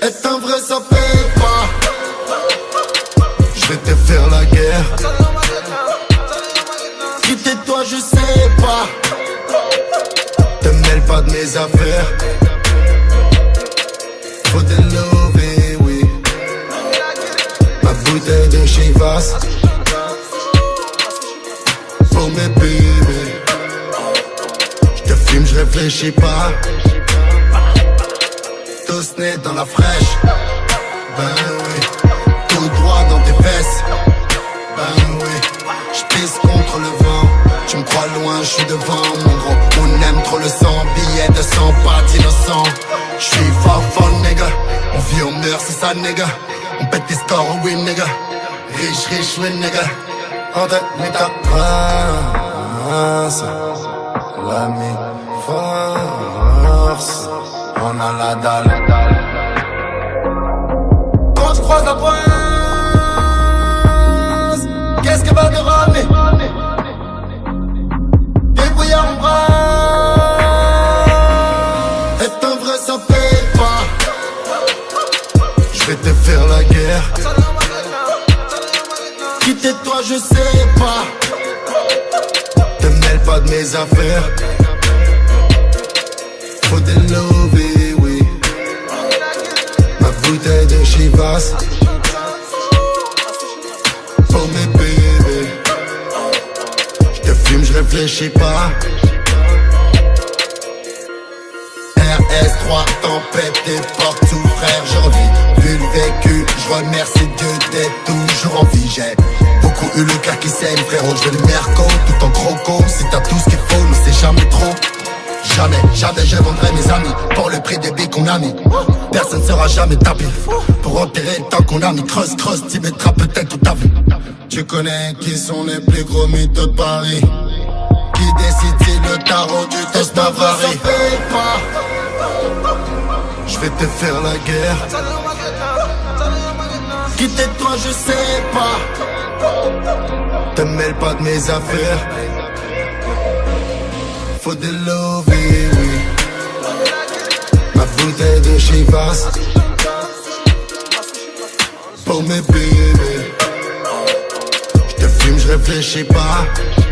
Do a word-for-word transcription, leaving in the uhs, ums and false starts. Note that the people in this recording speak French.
Être un vrai ça paye pas. Je vais te faire la guerre. Quitter toi je sais pas. Te mêle pas de mes affaires. Faut te lever, oui. Ma bouteille de Chivas pour mes bébés. J'te fume, j'réfléchis pas. Tous nés dans la fraîche. Ben oui. Tout droit dans tes fesses. Ben oui. J'pisse contre le vent. Tu me crois loin, j'suis devant mon gros. On aime trop le sang. Billet de sang, pas d'innocent. J'suis fort fort nigga. On vit, on meurt, c'est ça nigga. On pète des scores, on win nigga. Riche, riche, win nigga. En tête, ta race. L'ami force. On a la dalle. Quand tu croises la pointe, qu'est-ce qu'elle va te ramener? Des brouillards en bras. Être un vrai ça paye pas. Je vais te faire la guerre. Quitter toi je sais pas. Te mêle pas de mes affaires. Faut te lever, oui. Ma bouteille de Chivas pour mes bébés. J'te fume, j'réfléchis pas. R S trois, tempête et partout, frère, je revis. Vu le vécu, je remercie Dieu d'être toujours en vie. J'ai beaucoup eu le cœur qui saigne, frérot. Je veux le merco, tout en croco. Si t'as tout ce qu'il faut, mais c'est jamais trop. Jamais, jamais je vendrai mes amis pour le prix des billes qu'on a mis. Personne sera jamais tapé pour enterrer le temps qu'on a mis. Creuse, creuse, t'y mettras peut-être toute ta vie. Tu connais qui sont les plus gros mythos de Paris? Qui décide si le tarot du test Bavari? Ça paye pas. Je vais te faire la guerre. Quitter toi je sais pas. Te mêle pas de mes affaires. Faut te lever, oui. Ma bouteille de Chivas pour mes bébés. J'te fume, j'réfléchis pas.